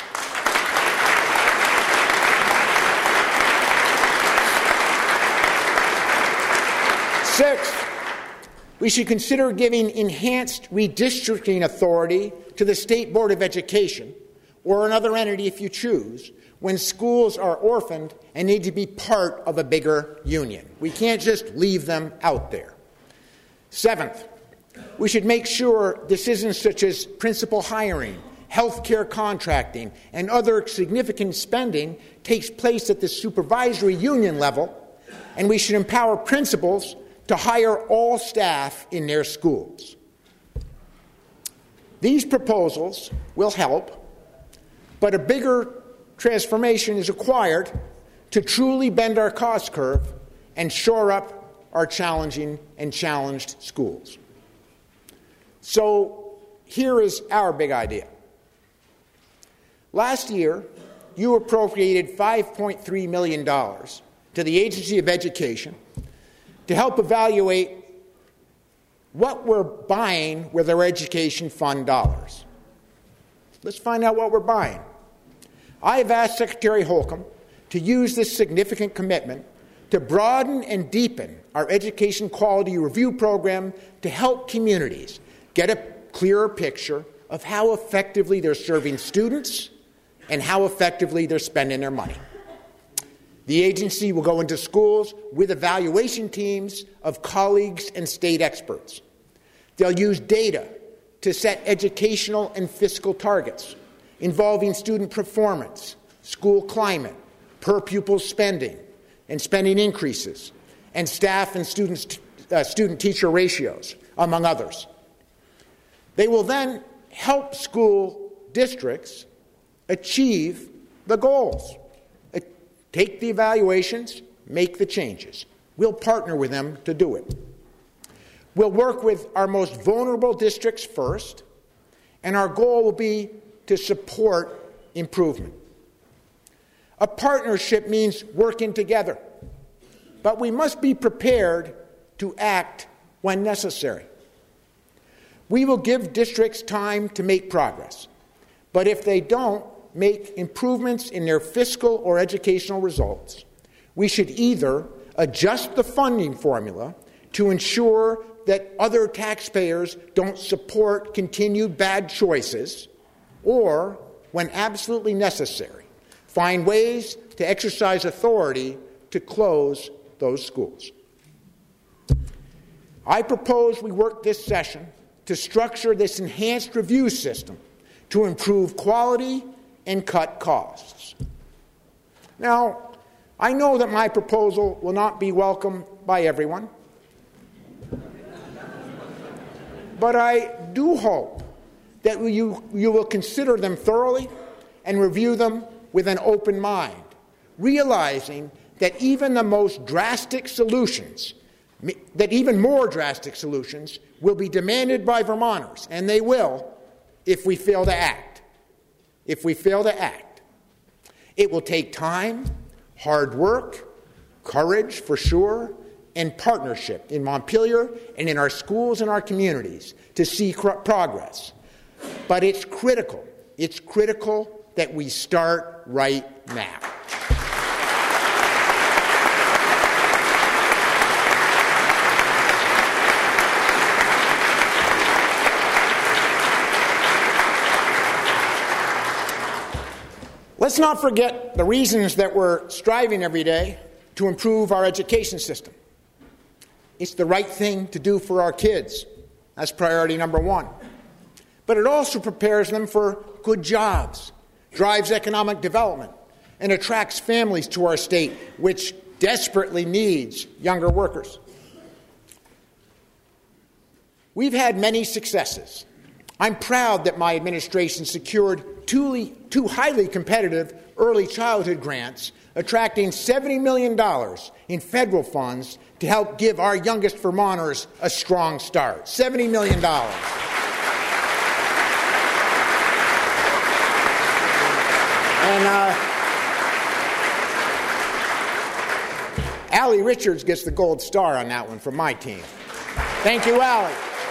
Sixth, we should consider giving enhanced redistricting authority to the State Board of Education, or another entity if you choose, when schools are orphaned and need to be part of a bigger union. We can't just leave them out there. Seventh, we should make sure decisions such as principal hiring, healthcare contracting, and other significant spending takes place at the supervisory union level, and we should empower principals to hire all staff in their schools. These proposals will help, but a bigger transformation is required to truly bend our cost curve and shore up our challenging and challenged schools. So here is our big idea. Last year, you appropriated $5.3 million to the Agency of Education to help evaluate what we're buying with our education fund dollars. Let's find out what we're buying. I have asked Secretary Holcomb to use this significant commitment to broaden and deepen our education quality review program to help communities get a clearer picture of how effectively they're serving students and how effectively they're spending their money. The agency will go into schools with evaluation teams of colleagues and state experts. They'll use data to set educational and fiscal targets involving student performance, school climate, per-pupil spending, and spending increases, and staff and student-teacher ratios, among others. They will then help school districts achieve the goals. Take the evaluations, make the changes. We'll partner with them to do it. We'll work with our most vulnerable districts first, and our goal will be to support improvement. A partnership means working together, but we must be prepared to act when necessary. We will give districts time to make progress, but if they don't make improvements in their fiscal or educational results, we should either adjust the funding formula to ensure that other taxpayers don't support continued bad choices, or, when absolutely necessary, find ways to exercise authority to close those schools. I propose we work this session to structure this enhanced review system to improve quality and cut costs. Now, I know that my proposal will not be welcomed by everyone, but I do hope that you will consider them thoroughly and review them with an open mind, realizing that even more drastic solutions will be demanded by Vermonters, and they will if we fail to act. If we fail to act. It will take time, hard work, courage for sure, and partnership in Montpelier and in our schools and our communities to see progress. But it's critical that we start right now. Let's not forget the reasons that we're striving every day to improve our education system. It's the right thing to do for our kids. That's priority number one. But it also prepares them for good jobs, drives economic development, and attracts families to our state, which desperately needs younger workers. We've had many successes. I'm proud that my administration secured two highly competitive early childhood grants, attracting $70 million in federal funds to help give our youngest Vermonters a strong start. $70 million. And Allie Richards gets the gold star on that one from my team. Thank you, Allie.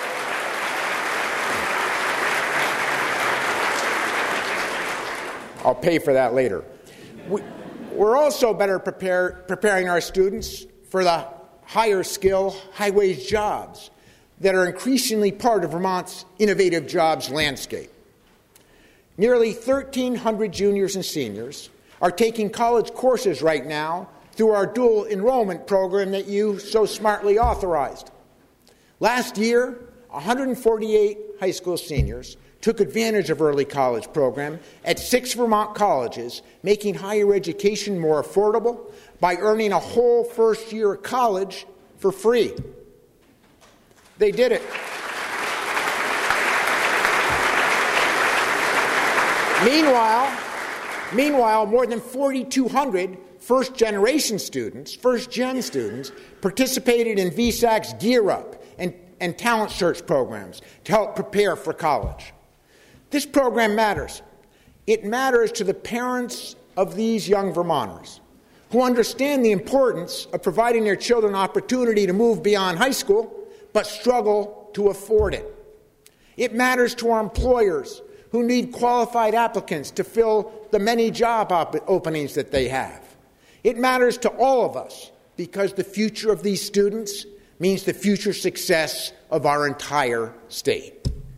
I'll pay for that later. We're also better preparing our students for the higher skill, high-wage jobs that are increasingly part of Vermont's innovative jobs landscape. Nearly 1,300 juniors and seniors are taking college courses right now through our dual enrollment program that you so smartly authorized. Last year, 148 high school seniors took advantage of early college program at 6 Vermont colleges, making higher education more affordable by earning a whole first year of college for free. They did it. Meanwhile, more than 4,200 first-gen students participated in VSAC's Gear Up and Talent Search programs to help prepare for college. This program matters. It matters to the parents of these young Vermonters who understand the importance of providing their children opportunity to move beyond high school but struggle to afford it. It matters to our employers who need qualified applicants to fill the many job openings that they have. It matters to all of us because the future of these students means the future success of our entire state.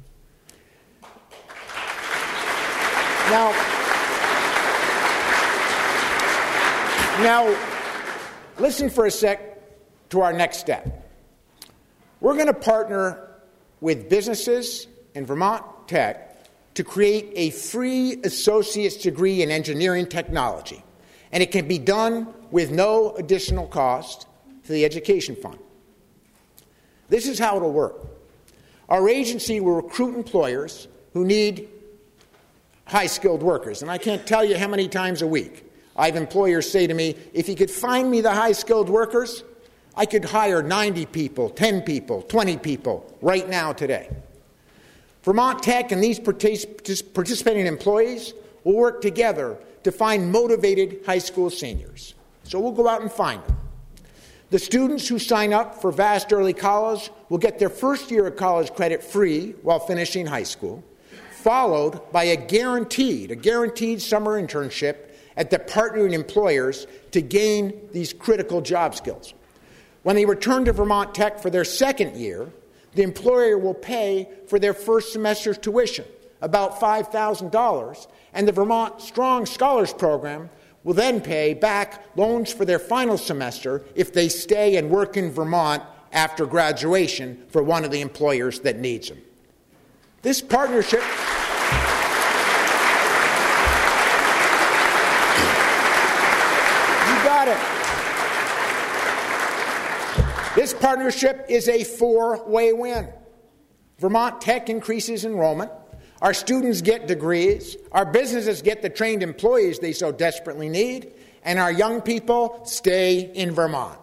Now, listen for a sec to our next step. We're going to partner with businesses and Vermont Tech to create a free associate's degree in engineering technology, and it can be done with no additional cost to the education fund. This is how it'll work. Our agency will recruit employers who need high-skilled workers, and I can't tell you how many times a week I have employers say to me, if you could find me the high-skilled workers, I could hire 90 people, 10 people, 20 people right now today. Vermont Tech and these participating employees will work together to find motivated high school seniors. So we'll go out and find them. The students who sign up for Vast Early College will get their first year of college credit free while finishing high school, followed by a guaranteed summer internship at the partnering employers to gain these critical job skills. When they return to Vermont Tech for their second year, the employer will pay for their first semester's tuition, about $5,000, and the Vermont Strong Scholars Program will then pay back loans for their final semester if they stay and work in Vermont after graduation for one of the employers that needs them. This partnership This partnership is a four-way win. Vermont Tech increases enrollment, our students get degrees, our businesses get the trained employees they so desperately need, and our young people stay in Vermont.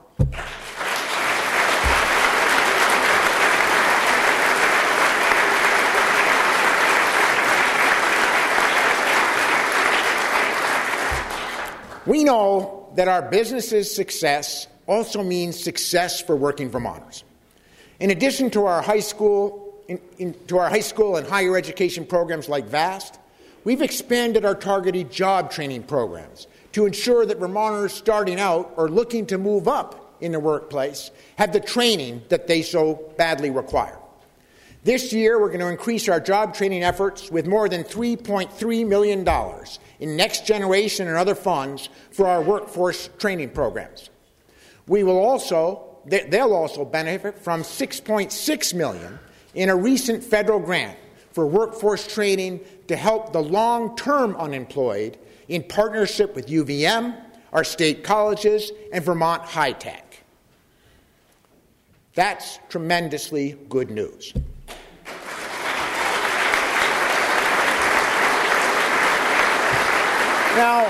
We know that our businesses' success also means success for working Vermonters. In addition to our high school and higher education programs like VAST, we've expanded our targeted job training programs to ensure that Vermonters starting out or looking to move up in the workplace have the training that they so badly require. This year, we're going to increase our job training efforts with more than $3.3 million in Next Generation and other funds for our workforce training programs. They'll also benefit from $6.6 million in a recent federal grant for workforce training to help the long-term unemployed in partnership with UVM, our state colleges, and Vermont High Tech. That's tremendously good news. Now,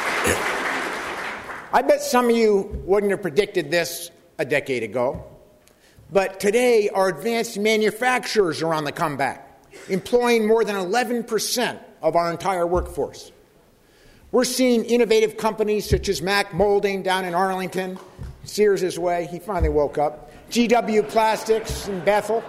I bet some of you wouldn't have predicted this a decade ago, but today our advanced manufacturers are on the comeback, employing more than 11% of our entire workforce. We're seeing innovative companies such as Mack Molding down in Arlington, Sears' way, he finally woke up, GW Plastics in Bethel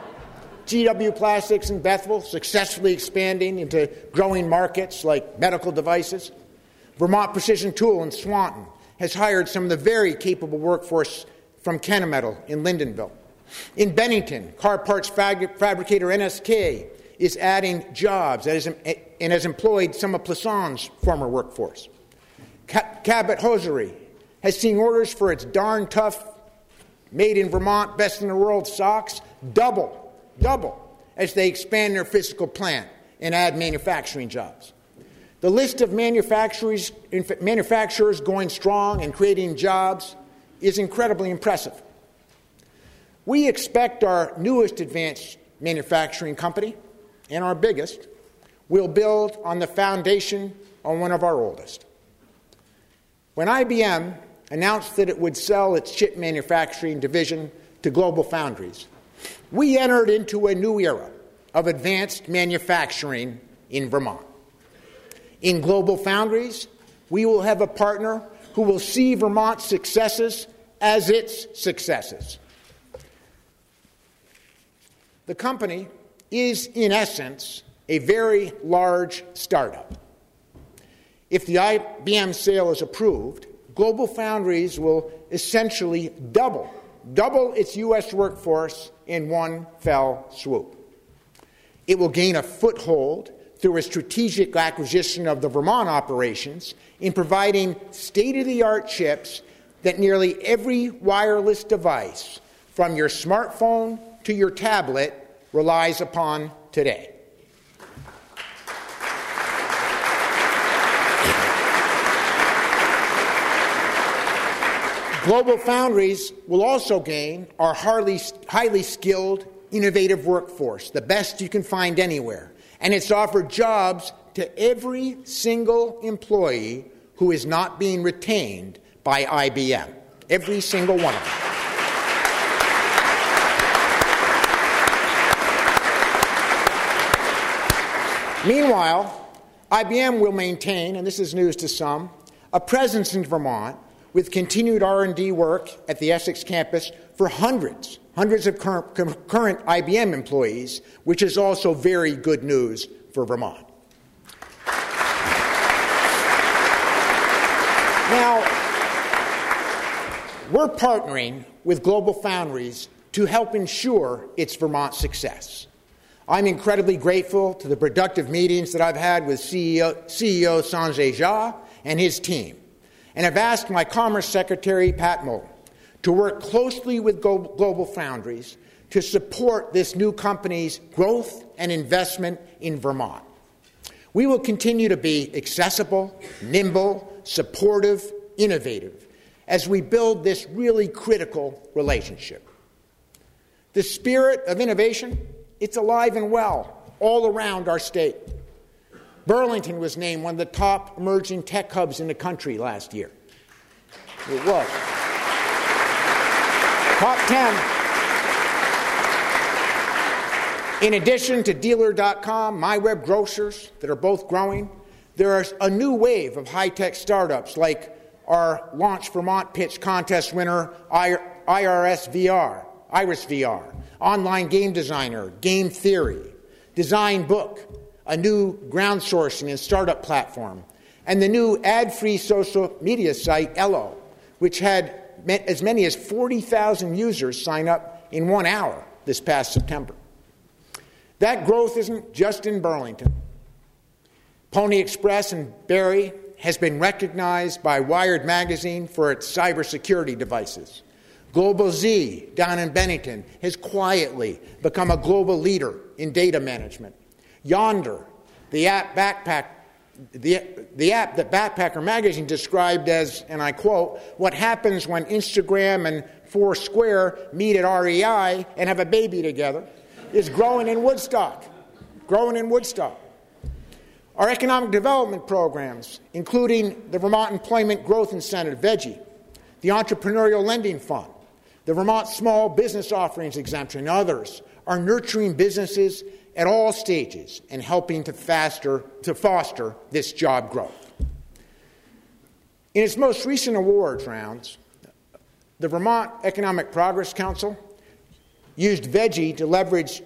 successfully expanding into growing markets like medical devices. Vermont Precision Tool in Swanton has hired some of the very capable workforce from Kennametal in Lyndonville. In Bennington, car parts fabricator NSK is adding jobs and has employed some of Plaisant's former workforce. Cabot Hosiery has seen orders for its darn tough, made in Vermont, best in the world socks double as they expand their physical plant and add manufacturing jobs. The list of manufacturers going strong and creating jobs is incredibly impressive. We expect our newest advanced manufacturing company, and our biggest, will build on the foundation on one of our oldest. When IBM announced that it would sell its chip manufacturing division to GlobalFoundries, we entered into a new era of advanced manufacturing in Vermont. In GlobalFoundries, we will have a partner who will see Vermont's successes as its successes. The company is, in essence, a very large startup. If the IBM sale is approved, GlobalFoundries will essentially double its U.S. workforce in one fell swoop. It will gain a foothold through a strategic acquisition of the Vermont operations in providing state-of-the-art chips that nearly every wireless device, from your smartphone to your tablet, relies upon today. GlobalFoundries will also gain our highly skilled, innovative workforce, the best you can find anywhere, and it's offered jobs to every single employee who is not being retained by IBM, every single one of them. Meanwhile, IBM will maintain, and this is news to some, a presence in Vermont with continued R&D work at the Essex campus for hundreds of current IBM employees, which is also very good news for Vermont. Now, we're partnering with GlobalFoundries to help ensure its Vermont success. I'm incredibly grateful to the productive meetings that I've had with CEO Sanjay Jha and his team, and I've asked my Commerce Secretary, Pat Moulton, to work closely with GlobalFoundries to support this new company's growth and investment in Vermont. We will continue to be accessible, nimble, supportive, innovative as we build this really critical relationship. The spirit of innovation, it's alive and well all around our state. Burlington was named one of the top emerging tech hubs in the country last year. It was. Top 10. In addition to Dealer.com, MyWeb Grocers, that are both growing, there is a new wave of high-tech startups like our Launch Vermont Pitch contest winner, Iris VR, online game designer, Game Theory, Design Book, a new ground sourcing and startup platform, and the new ad-free social media site, Ello, which had as many as 40,000 users sign up in 1 hour this past September. That growth isn't just in Burlington. Pony Express in Barrie has been recognized by Wired magazine for its cybersecurity devices. Global Z down in Bennington has quietly become a global leader in data management. Yonder, the app that Backpacker magazine described as, and I quote, what happens when Instagram and Foursquare meet at REI and have a baby together, is growing in Woodstock. Our economic development programs, including the Vermont Employment Growth Incentive, VEGI, the Entrepreneurial Lending Fund, the Vermont Small Business Offerings Exemption, and others, are nurturing businesses at all stages and helping to foster this job growth. In its most recent awards rounds, the Vermont Economic Progress Council used VEGI to leverage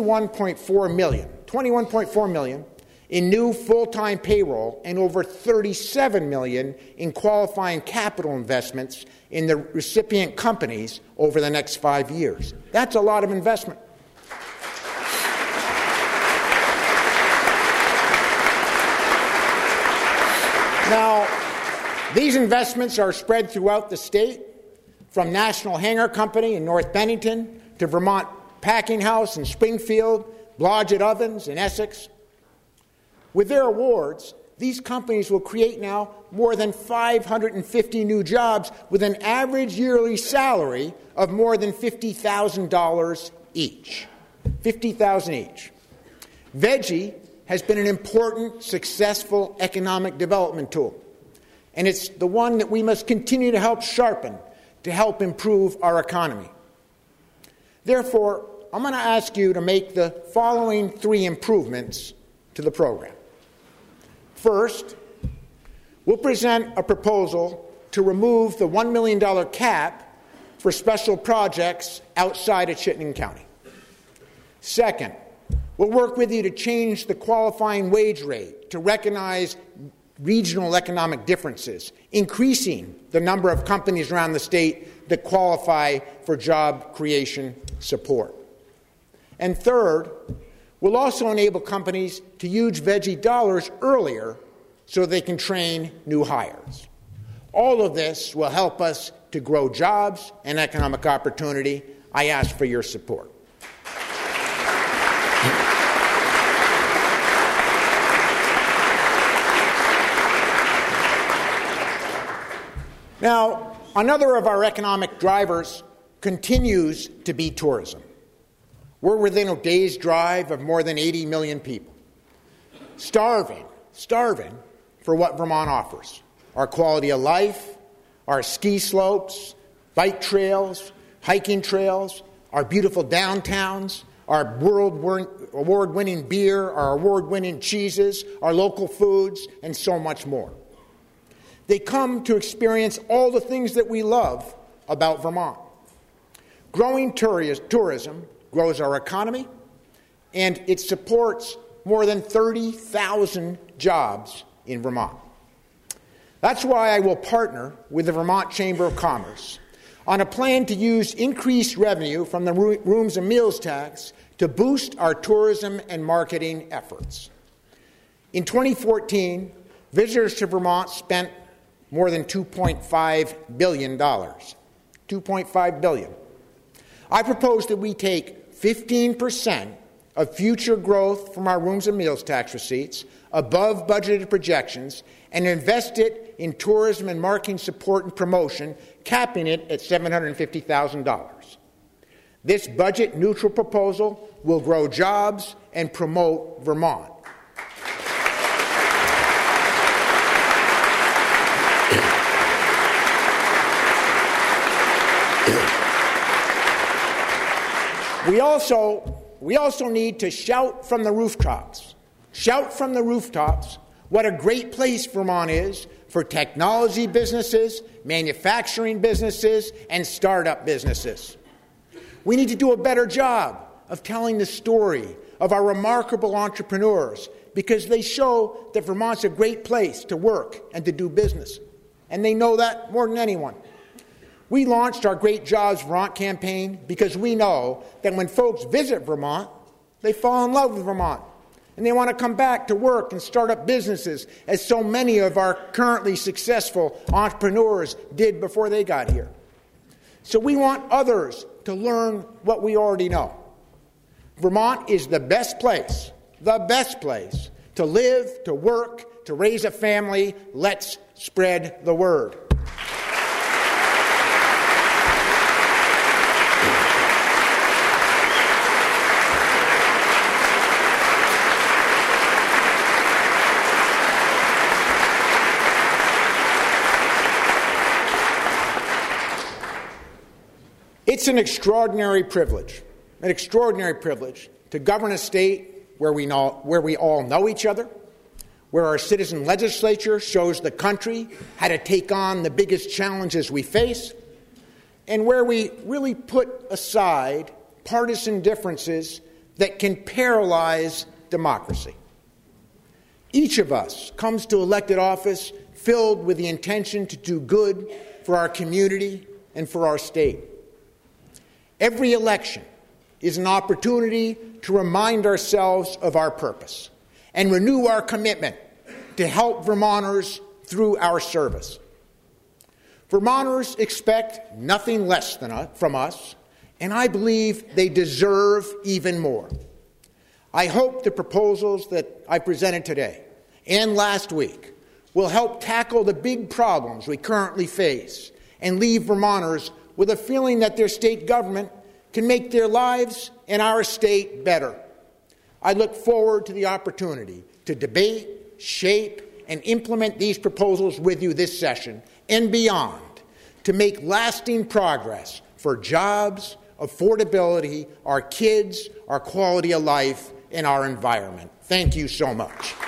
$21.4 million in new full-time payroll and over $37 million in qualifying capital investments in the recipient companies over the next 5 years. That's a lot of investment. Now, these investments are spread throughout the state, from National Hanger Company in North Bennington to Vermont Packing House in Springfield, Blodgett Ovens in Essex. With their awards, these companies will create now more than 550 new jobs with an average yearly salary of more than $50,000 each. $50,000 each. VEGI has been an important, successful economic development tool, and it's the one that we must continue to help sharpen to help improve our economy. Therefore, I'm going to ask you to make the following 3 improvements to the program. First, we'll present a proposal to remove the $1 million cap for special projects outside of Chittenden County. Second, we'll work with you to change the qualifying wage rate to recognize regional economic differences, increasing the number of companies around the state that qualify for job creation support. And third, we'll also enable companies to use veggie dollars earlier so they can train new hires. All of this will help us to grow jobs and economic opportunity. I ask for your support. Now, another of our economic drivers continues to be tourism. We're within a day's drive of more than 80 million people, starving for what Vermont offers: our quality of life, our ski slopes, bike trails, hiking trails, our beautiful downtowns, our award-winning beer, our award-winning cheeses, our local foods, and so much more. They come to experience all the things that we love about Vermont. Growing tourism grows our economy, and it supports more than 30,000 jobs in Vermont. That's why I will partner with the Vermont Chamber of Commerce on a plan to use increased revenue from the rooms and meals tax to boost our tourism and marketing efforts. In 2014, visitors to Vermont spent more than $2.5 billion. $2.5 billion. I propose that we take 15% of future growth from our rooms and meals tax receipts above budgeted projections and invest it in tourism and marketing support and promotion, capping it at $750,000. This budget-neutral proposal will grow jobs and promote Vermont. We also need to shout from the rooftops what a great place Vermont is for technology businesses, manufacturing businesses, and startup businesses. We need to do a better job of telling the story of our remarkable entrepreneurs because they show that Vermont's a great place to work and to do business, and they know that more than anyone. We launched our Great Jobs Vermont campaign because we know that when folks visit Vermont, they fall in love with Vermont, and they want to come back to work and start up businesses, as so many of our currently successful entrepreneurs did before they got here. So we want others to learn what we already know. Vermont is the best place to live, to work, to raise a family. Let's spread the word. It's an extraordinary privilege to govern a state where we all know each other, where our citizen legislature shows the country how to take on the biggest challenges we face, and where we really put aside partisan differences that can paralyze democracy. Each of us comes to elected office filled with the intention to do good for our community and for our state. Every election is an opportunity to remind ourselves of our purpose and renew our commitment to help Vermonters through our service. Vermonters expect nothing less from us, and I believe they deserve even more. I hope the proposals that I presented today and last week will help tackle the big problems we currently face and leave Vermonters with a feeling that their state government can make their lives and our state better. I look forward to the opportunity to debate, shape, and implement these proposals with you this session and beyond to make lasting progress for jobs, affordability, our kids, our quality of life, and our environment. Thank you so much.